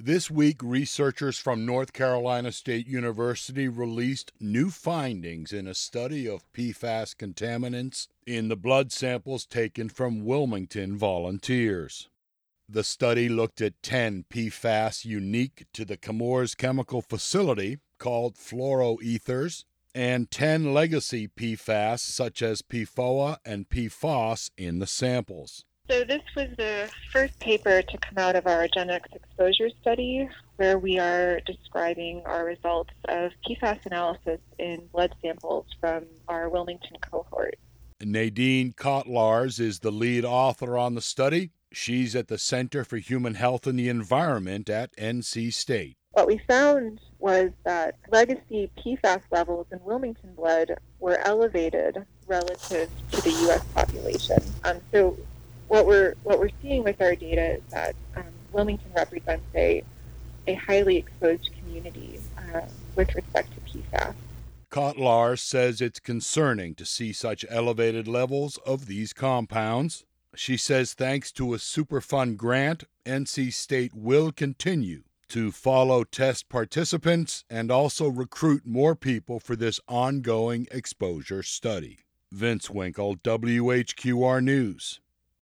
This week, researchers from North Carolina State University released new findings in a study of PFAS contaminants in the blood samples taken from Wilmington volunteers. The study looked at 10 PFAS unique to the Chemours chemical facility called fluoroethers and 10 legacy PFAS such as PFOA and PFOS in the samples. So this was the first paper to come out of our GenX exposure study, where we are describing our results of PFAS analysis in blood samples from our Wilmington cohort. Nadine Kotlars is the lead author on the study. She's at the Center for Human Health and the Environment at NC State. What we found was that legacy PFAS levels in Wilmington blood were elevated relative to the U.S. population. So what we're seeing with our data is that Wilmington represents a highly exposed community with respect to PFAS. Kotlars says it's concerning to see such elevated levels of these compounds. She says thanks to a Superfund grant, NC State will continue to follow test participants and also recruit more people for this ongoing exposure study. Vince Winkle, WHQR News.